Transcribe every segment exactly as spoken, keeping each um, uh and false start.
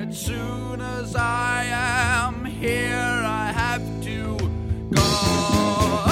As soon as I am here, I have to go.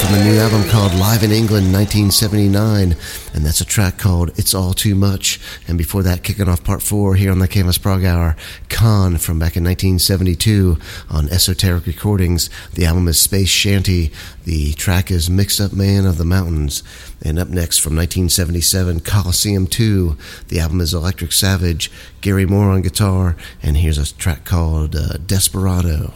from a new album called Live in England nineteen seventy-nine, and that's a track called It's All Too Much. And before that, kicking off part four here on the Canvas Prog Hour, Khan from back in nineteen seventy-two on Esoteric Recordings. The album is Space Shanty. The track is Mixed Up Man of the Mountains. And up next from nineteen seventy-seven, Coliseum two. The album is Electric Savage, Gary Moore on guitar, and here's a track called uh, Desperado.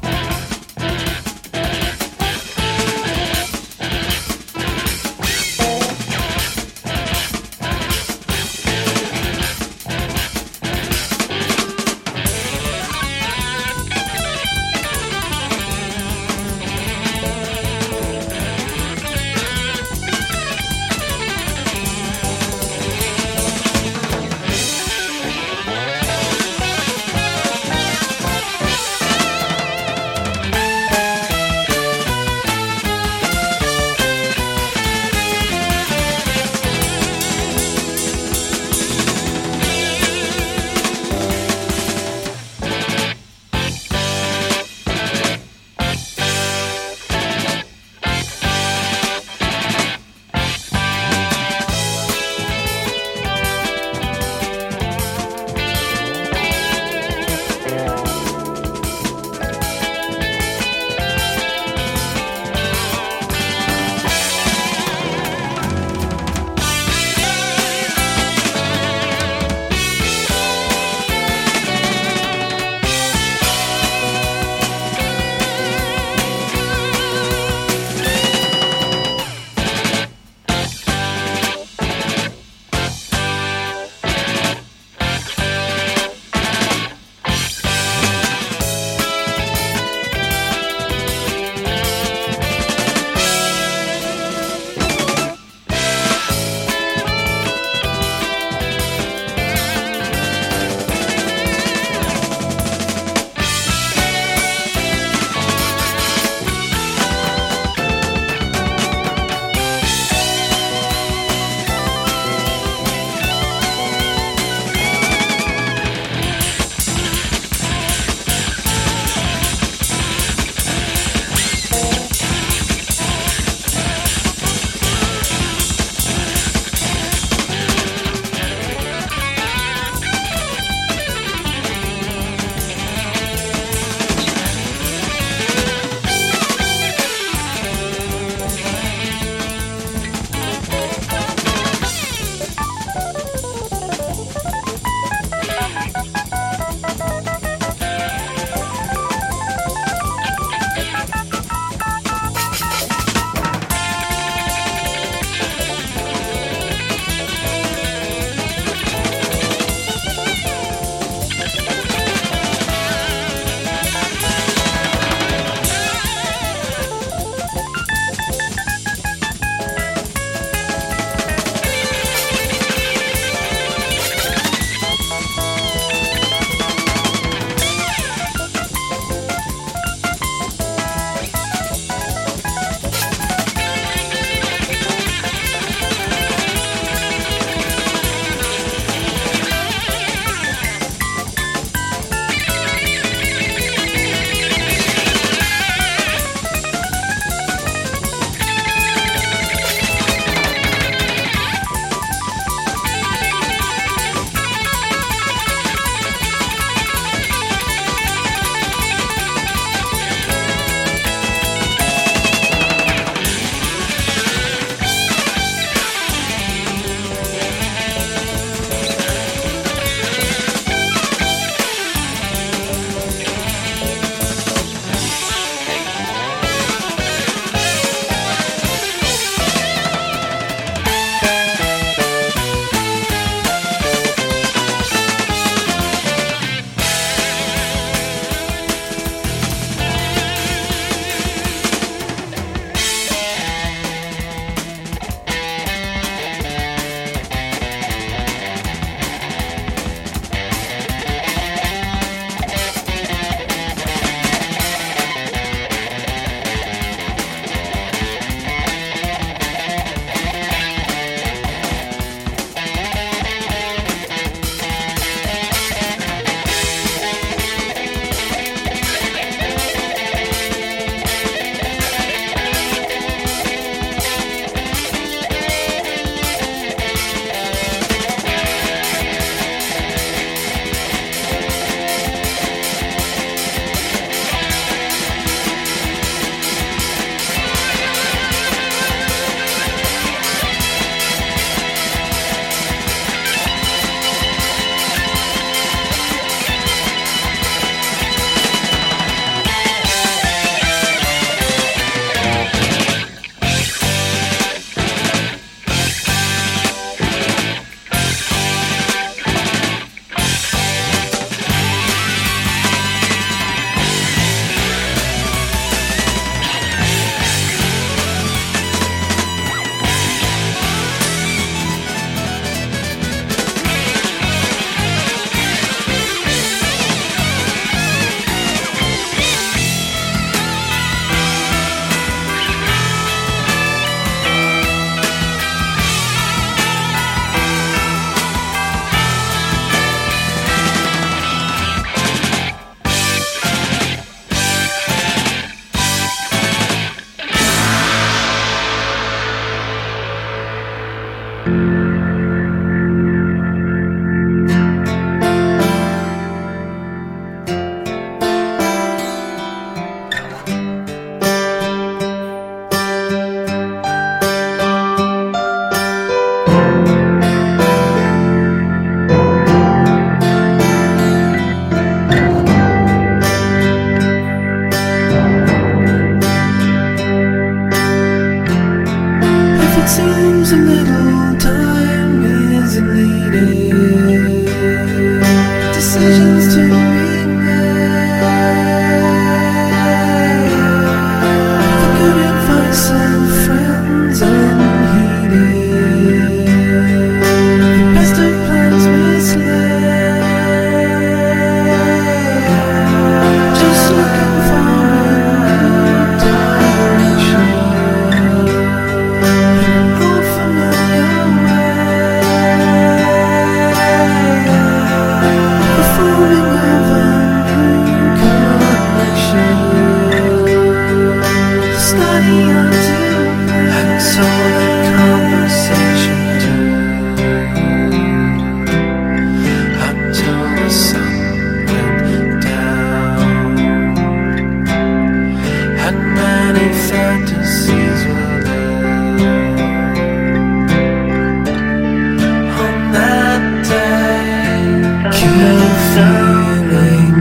feeling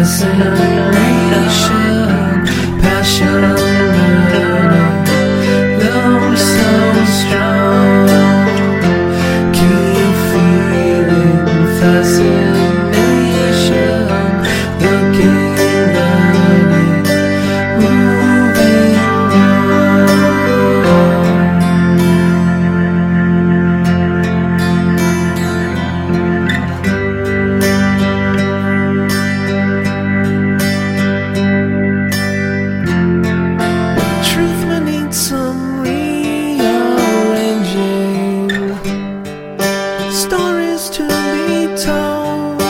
fascination, passion burning, love so strong. Keep feeling fascination, looking burning, moving truth may need some rearranging, stories to be told,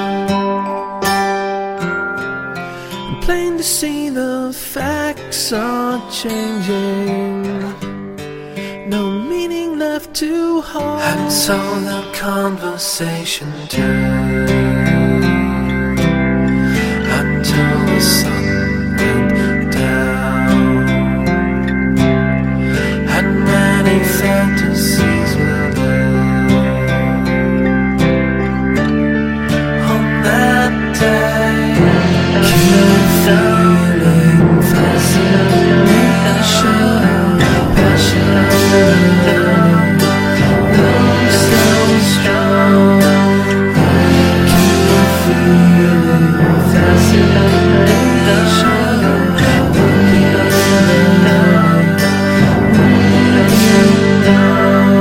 and plain to see the facts are changing, no meaning left to hold. And so the conversation turned until the sun went down, and many fantasies were there on that day. Keep feeling fascination, passion burning, love so strong. Keep feeling fascination, looking burning, moving down.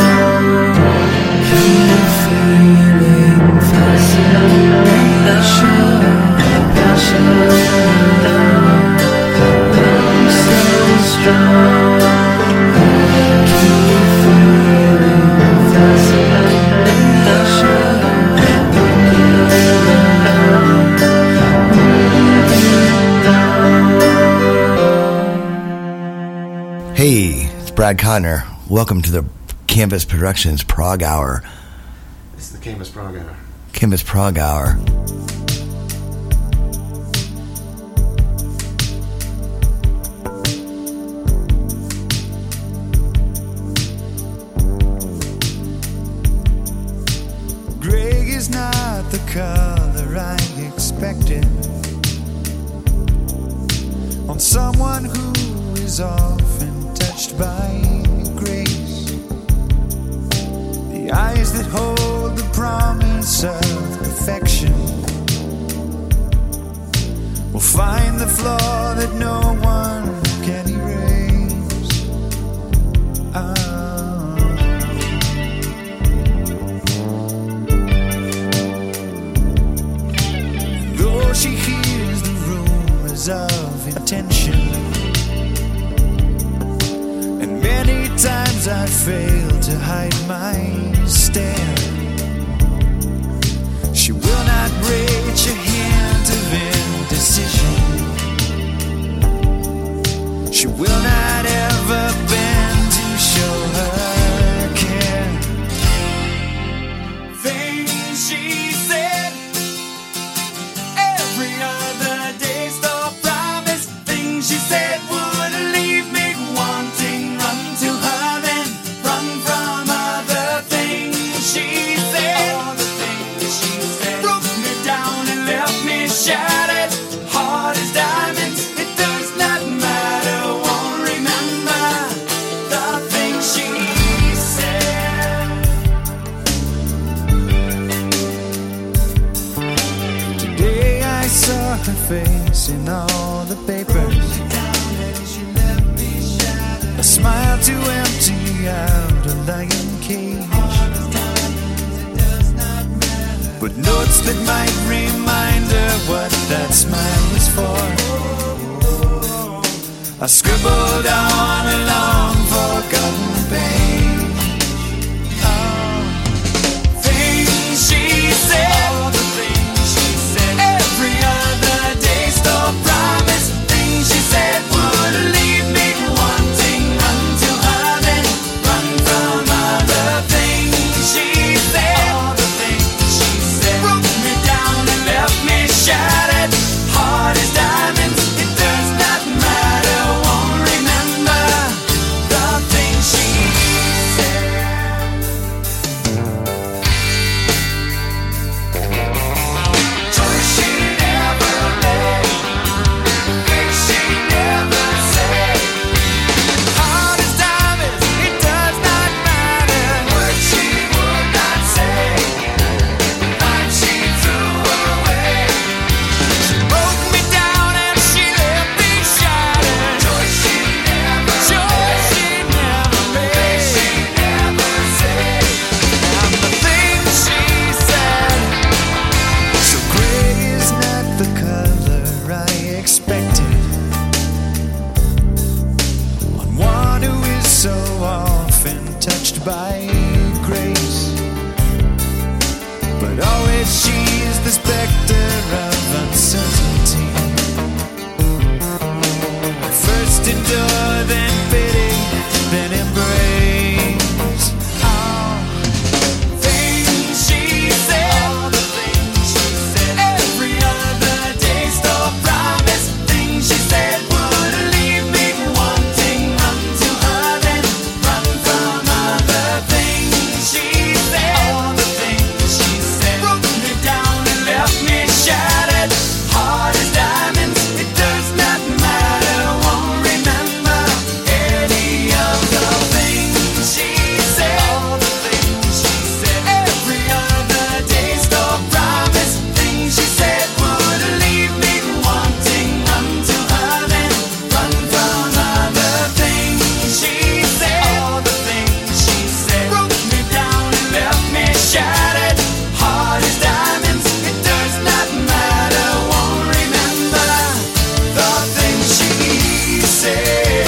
Keep feeling fascination, passion burning, love so strong. Keep feeling fascination, looking burning, moving down. Hey, it's Brad Connor. Welcome to the Canvas Productions Prog Hour. It's the Canvas Prog Hour. Canvas Prog Hour. Greg is not the color I expected on someone who is often touched by grace. The eyes that hold the promise of perfection will find the flaw that no one can erase. Ah. Though she hears the rumors of intention, and many times I fail to hide my stare, she will not reach a hint of indecision. She will not ever bend to show her care. Things she said every other day still promise. Things she said would leave me wanting. Run to her then run from other things she said. All the things she said broke me down and left me shattered. Hard as diamonds, it does not matter. Won't remember the things she said. Today I saw her face in all the papers. A smile to empty out a lion cage. But notes that might remind her what that smile was for I scribbled on a long forgotten page. Oh, things she said, all the things she said, every other day still promise. Things she said would leave me wanting. Run to her then run from other things she said. All the things she said broke me down and left me shattered. Hard as diamonds, it does not matter. Won't remember the vector of uncertainty. First endure, then pity, then embrace. All things she said, all the things she said, every other day still promise. Things she said would leave me wanting, run to her, then run from other things she said. All the things she said broke me down and left me shattered, hard as diamonds. It does not matter, won't remember any of the things she said. All the things she said, every other day still promise. Things she said would leave me wanting, run to her, then run from other things she said. All the things she said broke me down and left me shattered, hard as diamonds. It does not matter, won't remember the things she said.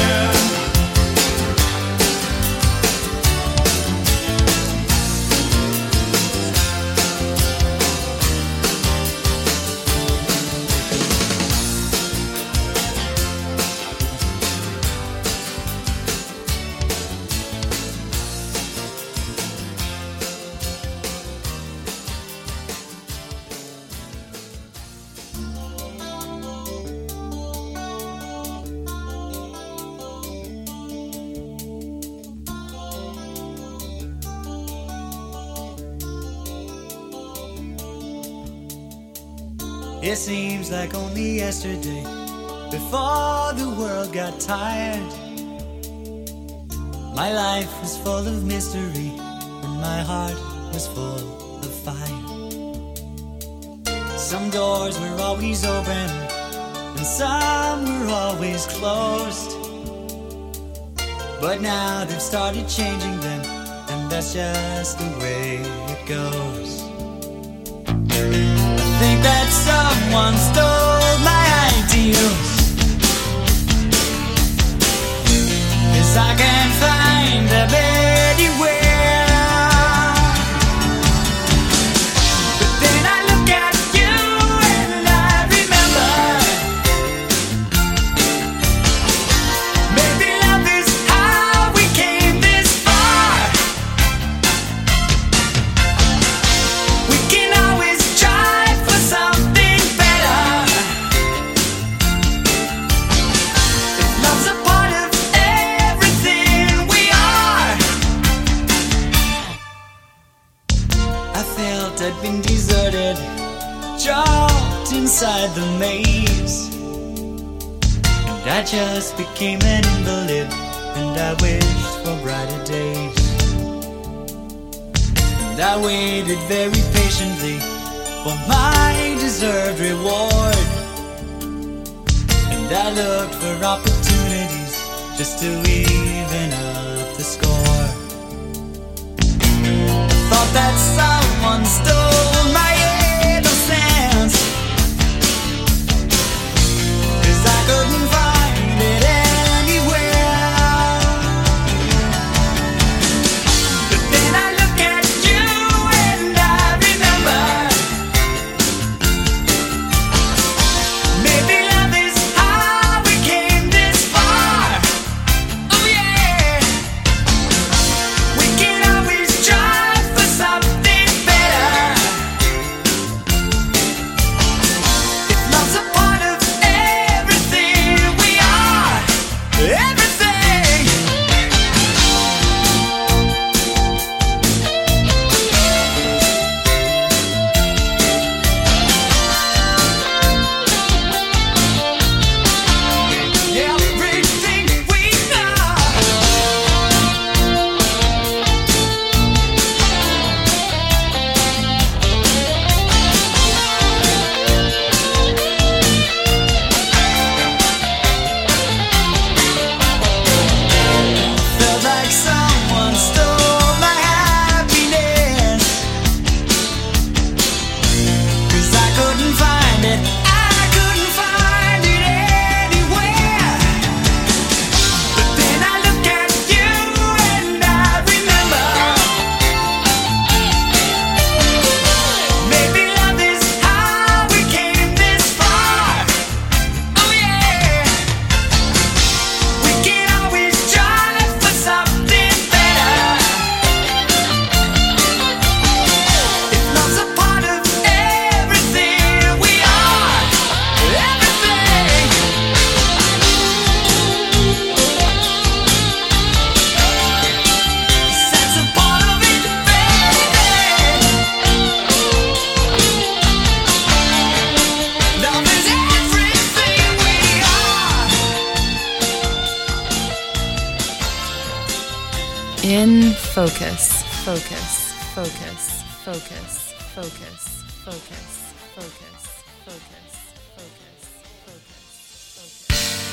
It seems like only yesterday, before the world got tired, my life was full of mystery and my heart was full of fire. Some doors were always open and some were always closed, but now they've started changing them, and that's just the way it goes. I think that someone stole my ideals, 'cause I can't find them anywhere. But then I look at you and I remember, maybe love is how we came this far. We can always try for something better. If love's a part of everything we are, I felt I'd been deserted, trapped inside the maze, and I just became an invalid, and I wished for brighter days. And I waited very patiently for my deserved reward, and I looked for opportunities just to even up the score. I thought that someone stole my innocence, 'cause I couldn't find it anywhere. But then I look at you and I remember, maybe love is how we came this far. Oh yeah. In focus, focus, focus, focus, focus, focus, focus, focus, focus, focus, focus.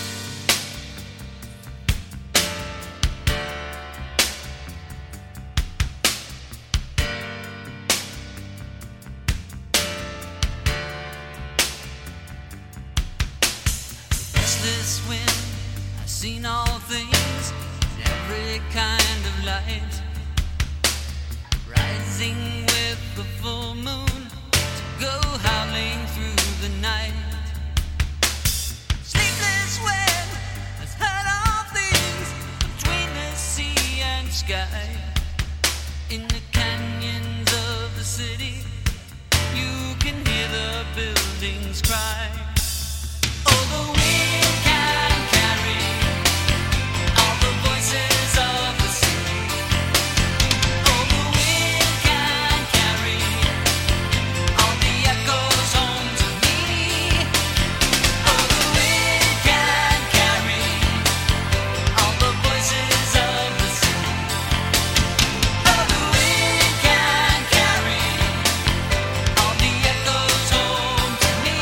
Restless wind, I've seen all things in every kind of light. Rising with the full moon to go howling through the night. Sleepless wind has heard all things between the sea and sky. In the canyons of the city, you can hear the buildings cry. Oh, the wind can carry all the voices of the city. Oh, the wind can carry all the echoes home to me. Oh, the wind can carry all the voices of the city. Oh, the wind can carry all the echoes home to me.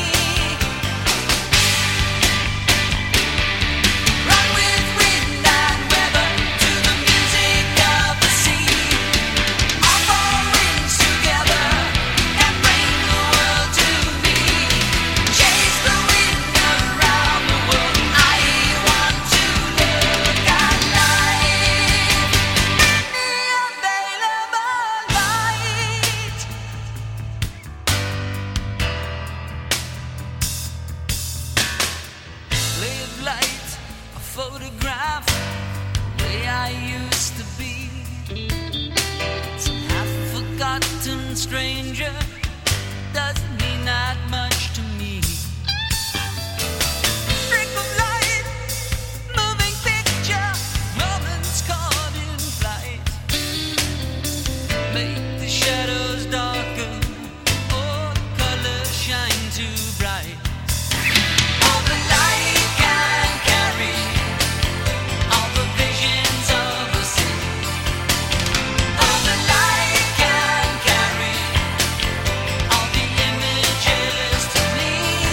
Run with wind and weather to the music of the sea. All four winds together can bring the world to me. Chase the wind around the world. I want to look at life in the available light. Play of light, a photograph, the way I used to be. Some half-forgotten stranger doesn't mean that much to me. Streak of light, moving picture, moments caught in flight. Make the shadows darker, or the colors shine too bright. All the light can carry all the visions of the city. All the light can carry all the images to me.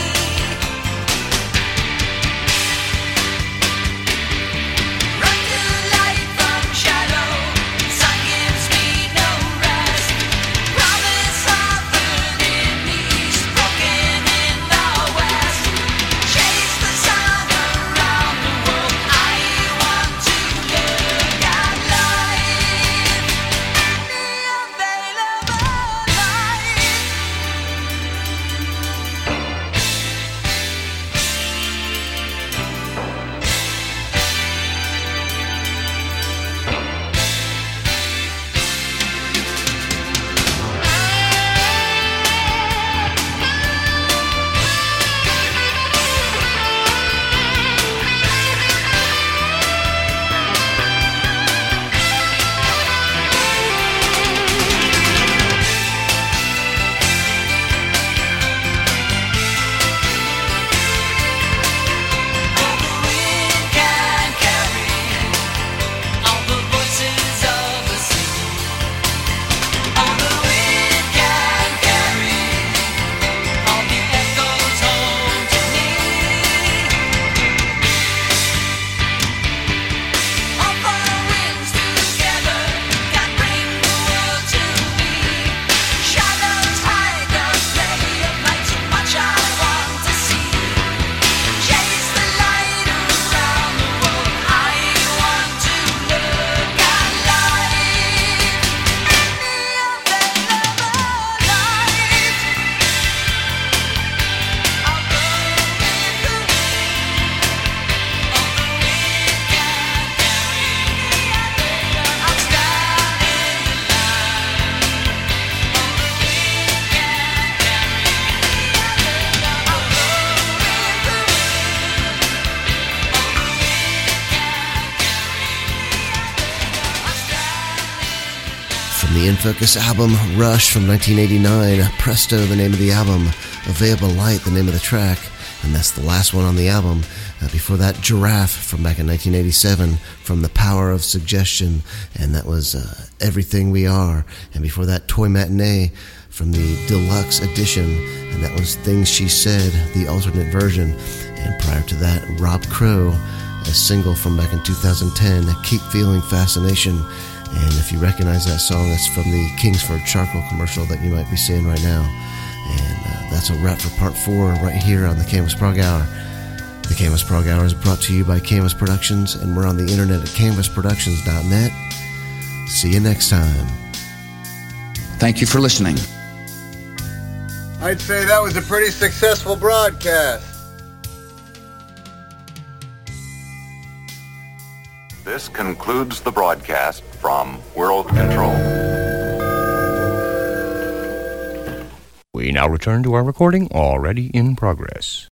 Run to light from shadow, sun gives me no rest. Promise offered in east, broken in the west. Chase the sun around the world. I want to look at life in the available light. All the wind can carry all the voices of the city. All the wind can carry all the echoes home to me. All four winds together can bring the world to me. Shadows hide the play of light, so much I want to see. Chase the light around the world. I want to look at life in the available light. I'll go with the wind. All the wind can carry. I'll stand in the line. All the wind can carry. I'll go with the wind. All the wind can carry. I'll stand in the line. From the In Focus album, Rush from nineteen eighty-nine, Presto, the name of the album, Available Light, the name of the track, and that's the last one on the album. Uh, before that, Giraffe from back in nineteen eighty-seven from The Power of Suggestion, and that was uh, Everything We Are. And before that, Toy Matinee from the deluxe edition, and that was Things She Said, the alternate version. And prior to that, Rob Crow, a single from back in two thousand ten, Keep Feeling Fascination. And if you recognize that song, that's from the Kingsford Charcoal commercial that you might be seeing right now. And uh, that's a wrap for part four right here on the Canvas Prog Hour. The Canvas Prog Hour is brought to you by Canvas Productions, and we're on the internet at canvas productions dot net. See you next time. Thank you for listening. I'd say that was a pretty successful broadcast. This concludes the broadcast from World Control. We now return to our recording already in progress.